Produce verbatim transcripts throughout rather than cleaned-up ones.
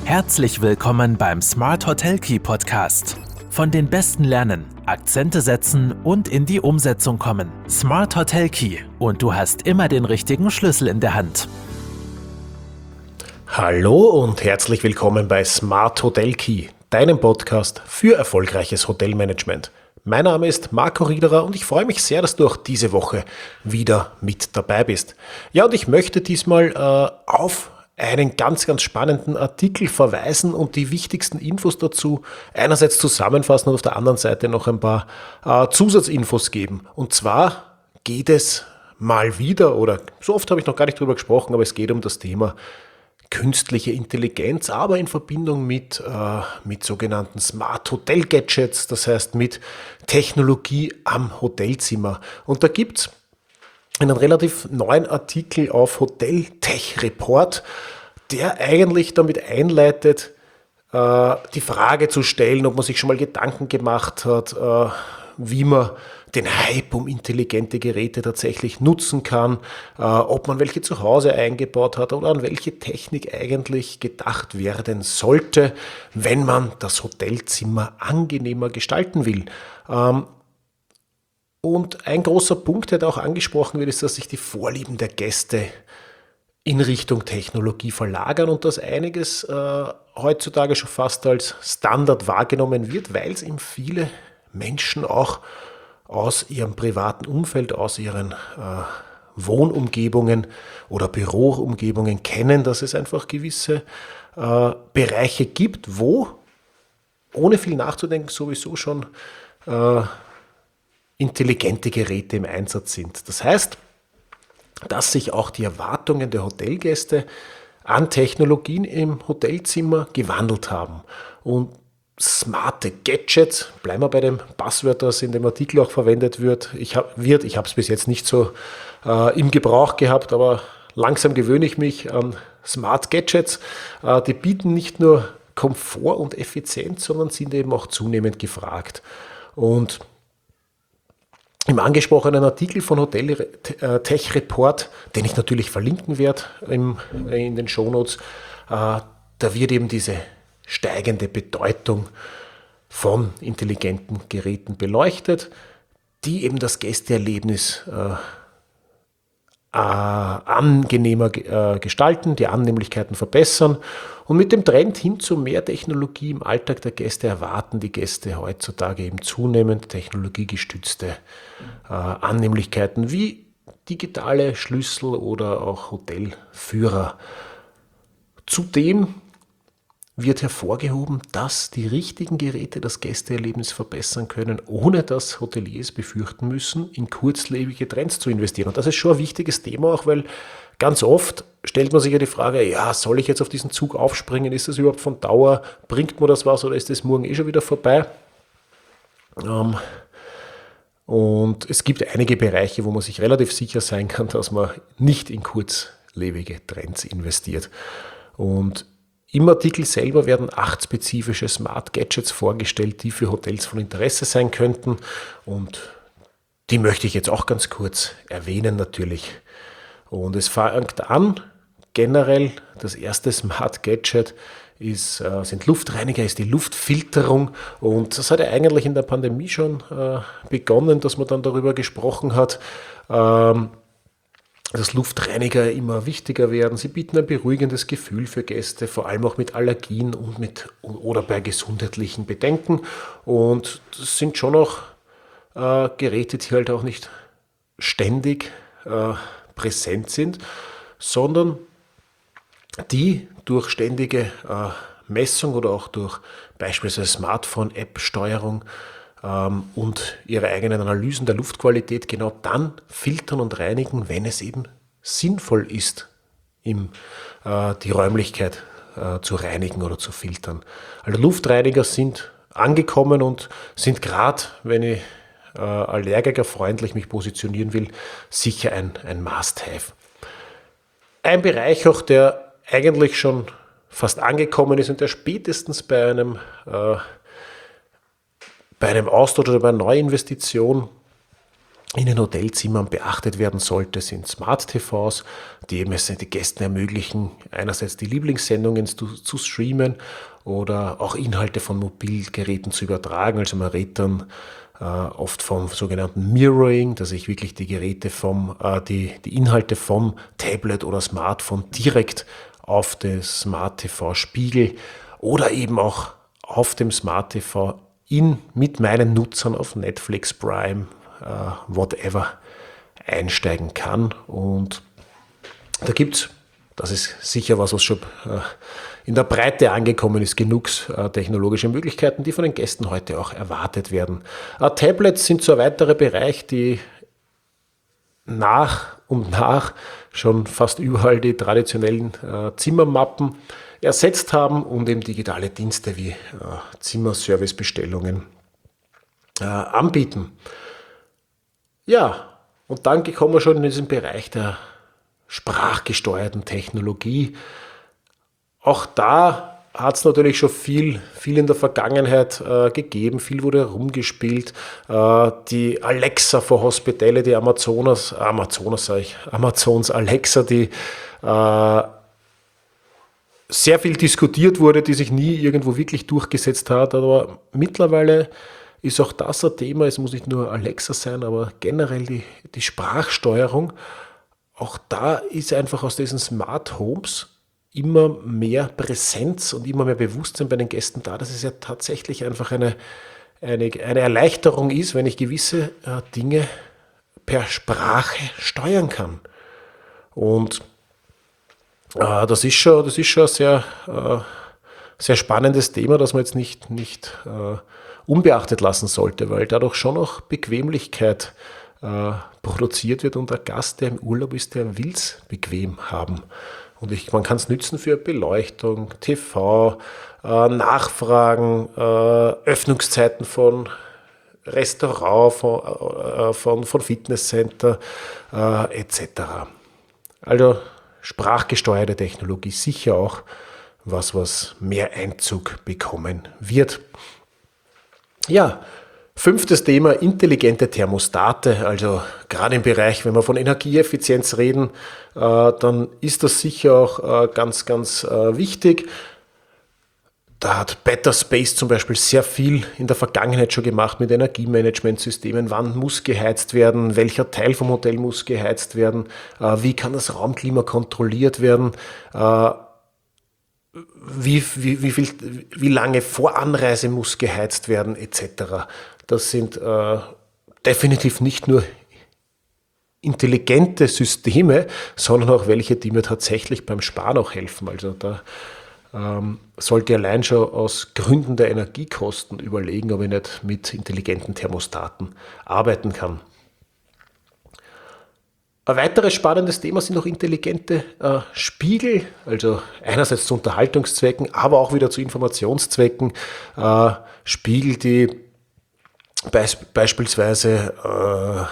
Herzlich willkommen beim Smart Hotel Key Podcast. Von den Besten lernen, Akzente setzen und in die Umsetzung kommen. Smart Hotel Key und du hast immer den richtigen Schlüssel in der Hand. Hallo und herzlich willkommen bei Smart Hotel Key, deinem Podcast für erfolgreiches Hotelmanagement. Mein Name ist Marco Riederer und ich freue mich sehr, dass du auch diese Woche wieder mit dabei bist. Ja, und ich möchte diesmal äh, auf einen ganz, ganz spannenden Artikel verweisen und die wichtigsten Infos dazu einerseits zusammenfassen und auf der anderen Seite noch ein paar äh, Zusatzinfos geben. Und zwar geht es mal wieder, oder so oft habe ich noch gar nicht drüber gesprochen, aber es geht um das Thema künstliche Intelligenz, aber in Verbindung mit, äh, mit sogenannten Smart Hotel Gadgets, das heißt mit Technologie am Hotelzimmer. Und da gibt es einen relativ neuen Artikel auf Hotel Tech Report, der eigentlich damit einleitet, äh, die Frage zu stellen, ob man sich schon mal Gedanken gemacht hat, äh, wie man den Hype um intelligente Geräte tatsächlich nutzen kann, äh, ob man welche zu Hause eingebaut hat oder an welche Technik eigentlich gedacht werden sollte, wenn man das Hotelzimmer angenehmer gestalten will. Ähm, Und ein großer Punkt, der da auch angesprochen wird, ist, dass sich die Vorlieben der Gäste in Richtung Technologie verlagern und dass einiges äh, heutzutage schon fast als Standard wahrgenommen wird, weil es eben viele Menschen auch aus ihrem privaten Umfeld, aus ihren äh, Wohnumgebungen oder Büroumgebungen kennen, dass es einfach gewisse äh, Bereiche gibt, wo ohne viel nachzudenken sowieso schon äh, intelligente Geräte im Einsatz sind. Das heißt, dass sich auch die Erwartungen der Hotelgäste an Technologien im Hotelzimmer gewandelt haben. Und smarte Gadgets, bleiben wir bei dem Passwort, das in dem Artikel auch verwendet wird. Ich habe wird, ich habe es bis jetzt nicht so äh, im Gebrauch gehabt, aber langsam gewöhne ich mich an Smart Gadgets. Äh, die bieten nicht nur Komfort und Effizienz, sondern sind eben auch zunehmend gefragt. Und im angesprochenen Artikel von Hotel Tech Report, den ich natürlich verlinken werde im, in den Shownotes, äh, da wird eben diese steigende Bedeutung von intelligenten Geräten beleuchtet, die eben das Gästeerlebnis äh, äh, angenehmer äh, gestalten, die Annehmlichkeiten verbessern. Und mit dem Trend hin zu mehr Technologie im Alltag der Gäste erwarten die Gäste heutzutage eben zunehmend technologiegestützte äh, Annehmlichkeiten wie digitale Schlüssel oder auch Hotelführer. Zudem wird hervorgehoben, dass die richtigen Geräte das Gästeerlebnis verbessern können, ohne dass Hoteliers befürchten müssen, in kurzlebige Trends zu investieren. Und das ist schon ein wichtiges Thema, auch weil ganz oft stellt man sich ja die Frage, ja, soll ich jetzt auf diesen Zug aufspringen? Ist das überhaupt von Dauer? Bringt mir das was oder ist das morgen eh schon wieder vorbei? Ähm, und es gibt einige Bereiche, wo man sich relativ sicher sein kann, dass man nicht in kurzlebige Trends investiert. Und im Artikel selber werden acht spezifische Smart Gadgets vorgestellt, die für Hotels von Interesse sein könnten. Und die möchte ich jetzt auch ganz kurz erwähnen natürlich. Und es fängt an, generell das erste Smart Gadget ist, äh, sind Luftreiniger, ist die Luftfilterung. Und das hat ja eigentlich in der Pandemie schon äh, begonnen, dass man dann darüber gesprochen hat, ähm, dass Luftreiniger immer wichtiger werden. Sie bieten ein beruhigendes Gefühl für Gäste, vor allem auch mit Allergien und mit oder bei gesundheitlichen Bedenken. Und das sind schon auch äh, Geräte, die halt auch nicht ständig äh, präsent sind, sondern die durch ständige äh, Messung oder auch durch beispielsweise Smartphone-App-Steuerung ähm, und ihre eigenen Analysen der Luftqualität genau dann filtern und reinigen, wenn es eben sinnvoll ist, im, äh, die Räumlichkeit äh, zu reinigen oder zu filtern. Also Luftreiniger sind angekommen und sind gerade, wenn ich äh, allergikerfreundlich mich positionieren will, sicher ein, ein Must-Have. Ein Bereich auch, der eigentlich schon fast angekommen ist und der spätestens bei einem, äh, bei einem Austausch oder bei einer Neuinvestition in den Hotelzimmern beachtet werden sollte, sind Smart-T Vs, die eben es den Gästen ermöglichen, einerseits die Lieblingssendungen zu, zu streamen oder auch Inhalte von Mobilgeräten zu übertragen. Also man redet dann äh, oft vom sogenannten Mirroring, dass ich wirklich die Geräte vom, äh, die, die Inhalte vom Tablet oder Smartphone direkt auf das Smart-T V spiegel oder eben auch auf dem Smart-T V in, mit meinen Nutzern auf Netflix, Prime, Uh, whatever einsteigen kann. Und da gibt es, das ist sicher was, was schon uh, in der Breite angekommen ist, genug uh, technologische Möglichkeiten, die von den Gästen heute auch erwartet werden. Uh, Tablets sind so ein weiterer Bereich, die nach und nach schon fast überall die traditionellen uh, Zimmermappen ersetzt haben und eben digitale Dienste wie uh, Zimmerservicebestellungen uh, anbieten. Ja, und dann kommen wir schon in diesen Bereich der sprachgesteuerten Technologie. Auch da hat es natürlich schon viel, viel in der Vergangenheit äh, gegeben, viel wurde herumgespielt. Äh, die Alexa for Hospitality, Amazonas, Amazonas sage ich, Amazons Alexa, die äh, sehr viel diskutiert wurde, die sich nie irgendwo wirklich durchgesetzt hat, aber mittlerweile ist auch das ein Thema. Es muss nicht nur Alexa sein, aber generell die, die Sprachsteuerung. Auch da ist einfach aus diesen Smart Homes immer mehr Präsenz und immer mehr Bewusstsein bei den Gästen da, dass es ja tatsächlich einfach eine, eine, eine Erleichterung ist, wenn ich gewisse äh, Dinge per Sprache steuern kann. Und äh, das ist schon, das ist schon ein sehr, äh, sehr spannendes Thema, das man jetzt nicht, nicht äh, unbeachtet lassen sollte, weil dadurch schon auch Bequemlichkeit äh, produziert wird und der Gast, der im Urlaub ist, der will es bequem haben. Und ich, man kann es nützen für Beleuchtung, T V, äh, Nachfragen, äh, Öffnungszeiten von Restaurant, von, äh, von, von Fitnesscenter äh, et cetera. Also sprachgesteuerte Technologie sicher auch was, was mehr Einzug bekommen wird. Ja, fünftes Thema, intelligente Thermostate. Also gerade im Bereich, wenn wir von Energieeffizienz reden, äh, dann ist das sicher auch äh, ganz, ganz äh, wichtig. Da hat Better Space zum Beispiel sehr viel in der Vergangenheit schon gemacht mit Energiemanagementsystemen. Wann muss geheizt werden? Welcher Teil vom Hotel muss geheizt werden? Äh, wie kann das Raumklima kontrolliert werden? Äh, Wie, wie, wie, viel, wie lange vor Anreise muss geheizt werden, et cetera. Das sind äh, definitiv nicht nur intelligente Systeme, sondern auch welche, die mir tatsächlich beim Sparen auch helfen. Also da ähm, sollte allein schon aus Gründen der Energiekosten überlegen, ob ich nicht mit intelligenten Thermostaten arbeiten kann. Ein weiteres spannendes Thema sind noch intelligente äh, Spiegel, also einerseits zu Unterhaltungszwecken, aber auch wieder zu Informationszwecken. Äh, Spiegel, die beis- beispielsweise äh,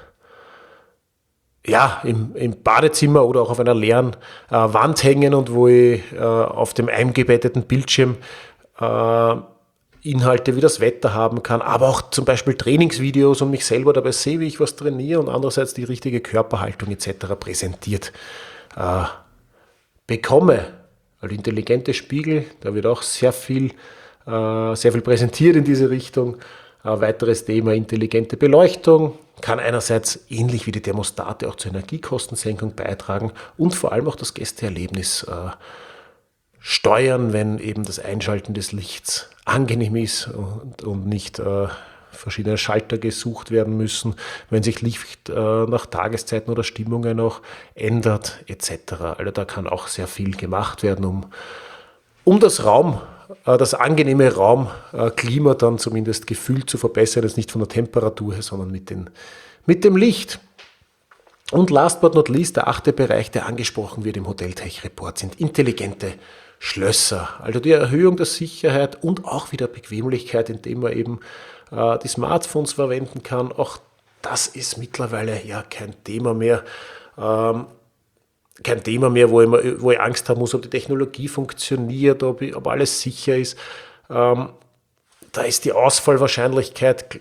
ja, im, im Badezimmer oder auch auf einer leeren äh, Wand hängen und wo ich äh, auf dem eingebetteten Bildschirm äh, Inhalte wie das Wetter haben kann, aber auch zum Beispiel Trainingsvideos und mich selber dabei sehe, wie ich was trainiere und andererseits die richtige Körperhaltung et cetera präsentiert äh, bekomme. Also intelligente Spiegel, da wird auch sehr viel, äh, sehr viel präsentiert in diese Richtung. Ein weiteres Thema, intelligente Beleuchtung, kann einerseits ähnlich wie die Thermostate auch zur Energiekostensenkung beitragen und vor allem auch das Gästeerlebnis äh, steuern, wenn eben das Einschalten des Lichts angenehm ist und, und nicht äh, verschiedene Schalter gesucht werden müssen, wenn sich Licht äh, nach Tageszeiten oder Stimmungen auch ändert et cetera. Also da kann auch sehr viel gemacht werden, um, um das Raum, äh, das angenehme Raumklima äh, dann zumindest gefühlt zu verbessern, jetzt nicht von der Temperatur her, sondern mit, den, mit dem Licht. Und last but not least, der achte Bereich, der angesprochen wird im Hotel-Tech-Report, sind intelligente Schlösser. Also die Erhöhung der Sicherheit und auch wieder Bequemlichkeit, indem man eben äh, die Smartphones verwenden kann. Auch das ist mittlerweile ja kein Thema mehr. Ähm, kein Thema mehr, wo ich, wo ich Angst haben muss, ob die Technologie funktioniert, ob, ich, ob alles sicher ist. Ähm, da ist die Ausfallwahrscheinlichkeit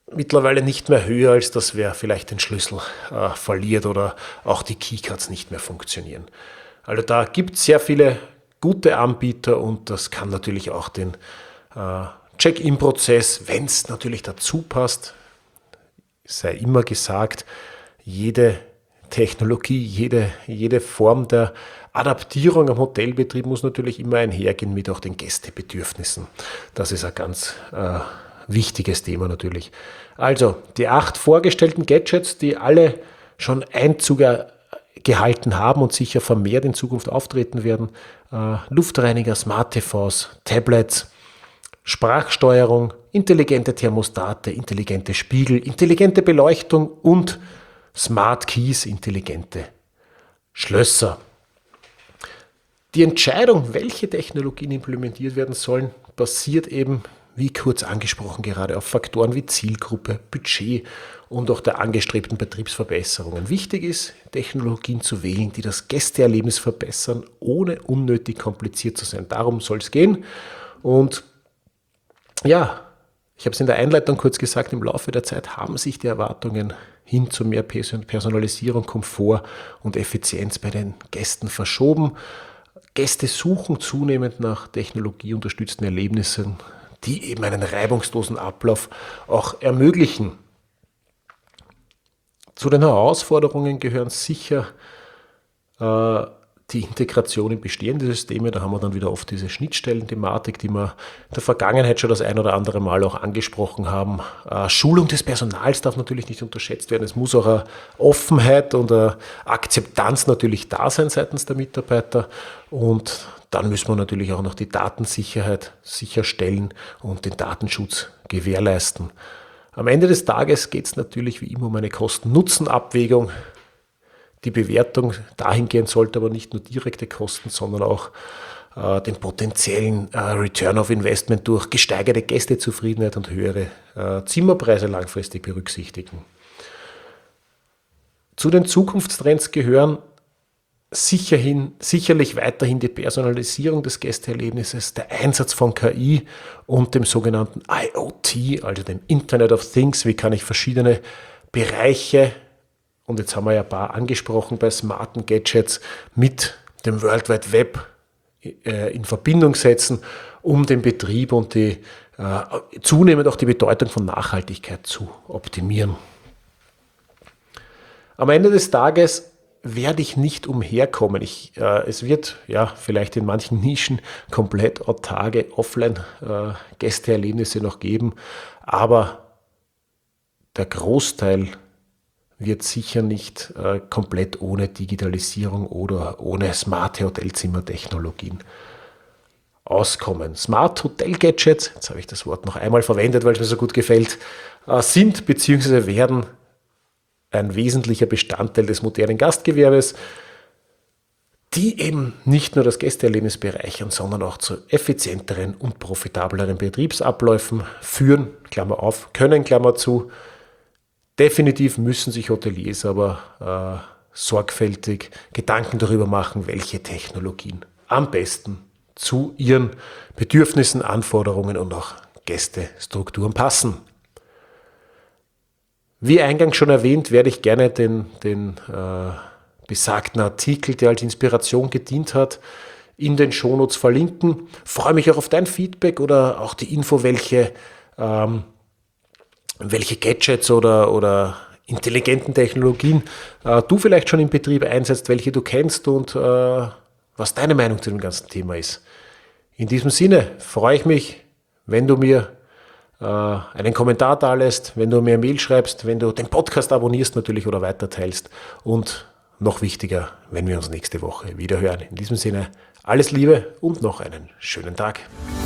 mittlerweile nicht mehr höher, als dass wer vielleicht den Schlüssel äh, verliert oder auch die Keycards nicht mehr funktionieren. Also da gibt es sehr viele gute Anbieter und das kann natürlich auch den äh, Check-in-Prozess, wenn es natürlich dazu passt, sei immer gesagt, jede Technologie, jede, jede Form der Adaptierung am Hotelbetrieb muss natürlich immer einhergehen mit auch den Gästebedürfnissen. Das ist ein ganz äh, wichtiges Thema natürlich. Also die acht vorgestellten Gadgets, die alle schon Einzug gehalten haben und sicher vermehrt in Zukunft auftreten werden. Äh, Luftreiniger, Smart T Vs, Tablets, Sprachsteuerung, intelligente Thermostate, intelligente Spiegel, intelligente Beleuchtung und Smart Keys, intelligente Schlösser. Die Entscheidung, welche Technologien implementiert werden sollen, basiert eben, wie kurz angesprochen, gerade auf Faktoren wie Zielgruppe, Budget und auch der angestrebten Betriebsverbesserungen. Wichtig ist, Technologien zu wählen, die das Gästeerlebnis verbessern, ohne unnötig kompliziert zu sein. Darum soll es gehen. Und ja, ich habe es in der Einleitung kurz gesagt, im Laufe der Zeit haben sich die Erwartungen hin zu mehr Personalisierung, Komfort und Effizienz bei den Gästen verschoben. Gäste suchen zunehmend nach technologieunterstützten Erlebnissen, die eben einen reibungslosen Ablauf auch ermöglichen. Zu den Herausforderungen gehören sicher äh, die Integration in bestehende Systeme. Da haben wir dann wieder oft diese Schnittstellen-Thematik, die wir in der Vergangenheit schon das ein oder andere Mal auch angesprochen haben. Äh, Schulung des Personals darf natürlich nicht unterschätzt werden. Es muss auch eine Offenheit und eine Akzeptanz natürlich da sein seitens der Mitarbeiter. Und dann müssen wir natürlich auch noch die Datensicherheit sicherstellen und den Datenschutz gewährleisten. Am Ende des Tages geht es natürlich wie immer um eine Kosten-Nutzen-Abwägung. Die Bewertung dahingehend sollte aber nicht nur direkte Kosten, sondern auch äh, den potenziellen äh, Return of Investment durch gesteigerte Gästezufriedenheit und höhere äh, Zimmerpreise langfristig berücksichtigen. Zu den Zukunftstrends gehören sicherhin, sicherlich weiterhin die Personalisierung des Gästeerlebnisses, der Einsatz von K I und dem sogenannten I O T, also dem Internet of Things. Wie kann ich verschiedene Bereiche, und jetzt haben wir ja ein paar angesprochen bei smarten Gadgets, mit dem World Wide Web äh, in Verbindung setzen, um den Betrieb und die, äh, zunehmend auch die Bedeutung von Nachhaltigkeit zu optimieren. Am Ende des Tages werde ich nicht umherkommen. Ich, äh, es wird ja vielleicht in manchen Nischen komplett autarke Offline-Gästeerlebnisse äh, noch geben, aber der Großteil wird sicher nicht äh, komplett ohne Digitalisierung oder ohne smarte Hotelzimmertechnologien auskommen. Smart Hotel Gadgets, jetzt habe ich das Wort noch einmal verwendet, weil es mir so gut gefällt, äh, sind bzw. werden ein wesentlicher Bestandteil des modernen Gastgewerbes, die eben nicht nur das Gästeerlebnis bereichern, sondern auch zu effizienteren und profitableren Betriebsabläufen führen, Klammer auf, können, Klammer zu. Definitiv müssen sich Hoteliers aber äh, sorgfältig Gedanken darüber machen, welche Technologien am besten zu ihren Bedürfnissen, Anforderungen und auch Gästestrukturen passen. Wie eingangs schon erwähnt, werde ich gerne den, den äh, besagten Artikel, der als Inspiration gedient hat, in den Shownotes verlinken. Freue mich auch auf dein Feedback oder auch die Info, welche, ähm, welche Gadgets oder, oder intelligenten Technologien äh, du vielleicht schon im Betrieb einsetzt, welche du kennst und äh, was deine Meinung zu dem ganzen Thema ist. In diesem Sinne freue ich mich, wenn du mir einen Kommentar da lässt, wenn du mir eine Mail schreibst, wenn du den Podcast abonnierst natürlich oder weiterteilst und noch wichtiger, wenn wir uns nächste Woche wieder hören. In diesem Sinne, alles Liebe und noch einen schönen Tag.